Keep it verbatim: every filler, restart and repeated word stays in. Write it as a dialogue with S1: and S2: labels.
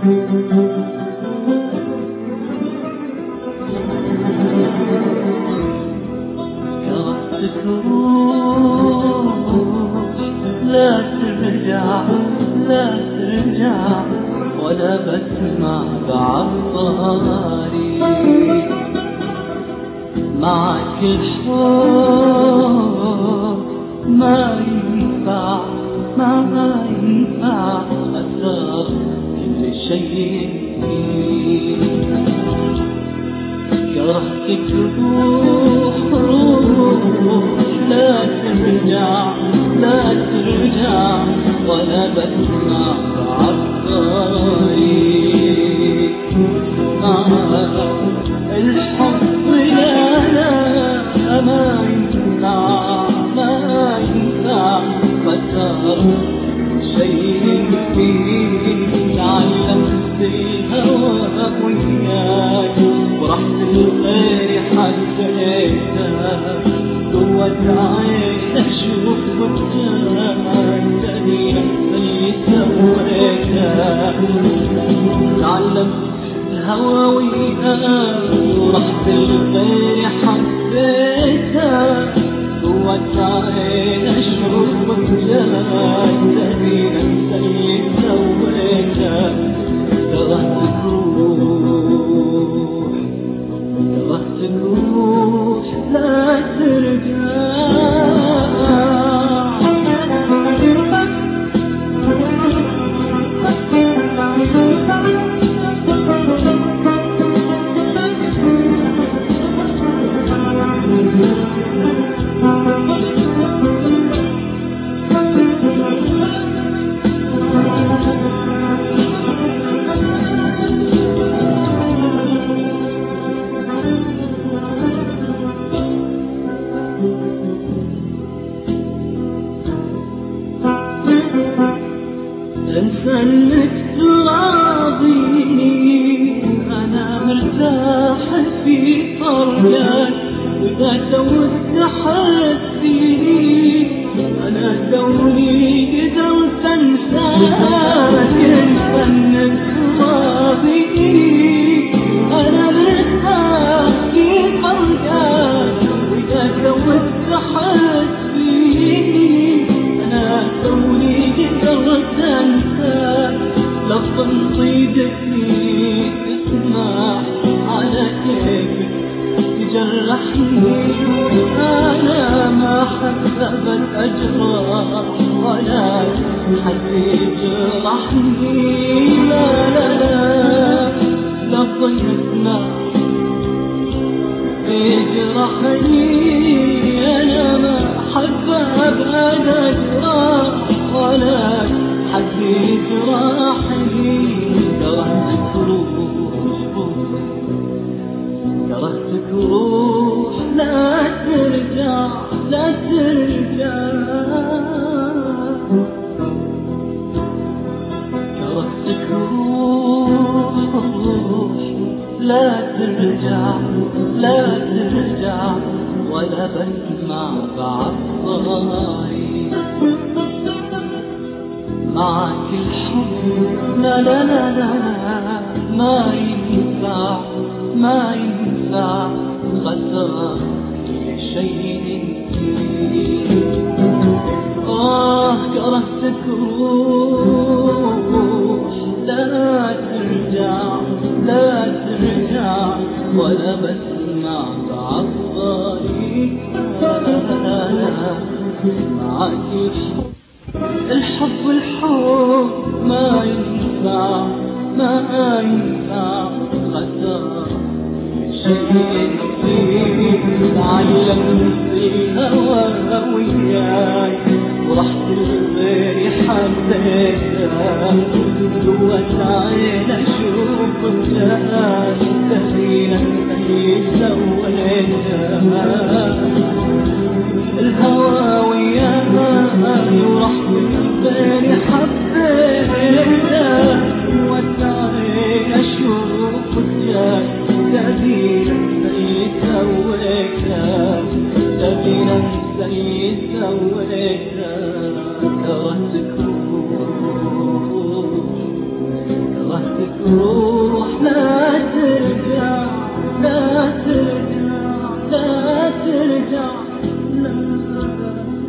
S1: لا ترجع لا ترجع ولا بسمع بعطاري معك الحب ما ينفع ما ينفع أسرار كل شيء كرهتك روح روح لا ترجع لا ترجع ولا بسمع بعطاري الحب لا لا ما ينفع ما ينفع فتر شيء فيه تعلمت الهوى وياك ورحت الغير حبيتها جوة عين اشوف وجهك تبين اللي سويتها تعلمت الهوى وياك ورحت الغير حبيتها جوة عين اشوف وجهك تبين اللي سويتها كرهتك روح كرهتك روح لا ترجع انسى انك تراضيني انا مرتاح في طريقك واذا توت حسيني انا دوري قدرت انساك انسى انك تراضيني انا مرتاح في طريقك واذا توت حسيني انا دوري قدرت انساك لفظ صيدتني تسمع على كيفك تجرحني انا ما حسبت اجراح ولا حد يجرحني لا لا لا لفظ يسمع يجرحني انا ما حسبت اجراح ولا حد يجرحني كرهتك روح كرهتك روح لا ترجع لا ترجع كرهتك روح لا ترجع لا ترجع ولا بسمع بعطاري معك الحب لا لا لا لا ما ينفع ما ينفع خسر كل شيء آه كرهتك روح لا ترجع لا ترجع ولا بسمع بعطاري معك الحب الحب الحب ما ينفع ما ينفع خسر شيء فيه تعلمت الهوى وياك ورحت الغير حبيتها جوة عين اشوف وجهك تبين اللي سويتها الهوى وياك ورحت الغير حبيتها جوة عين اشوف وجهك تبين اللي سويتها تبين اللي سويتها كرهتك روح كرهتك روح لا ترجع، لا ترجع، لا ترجع، لا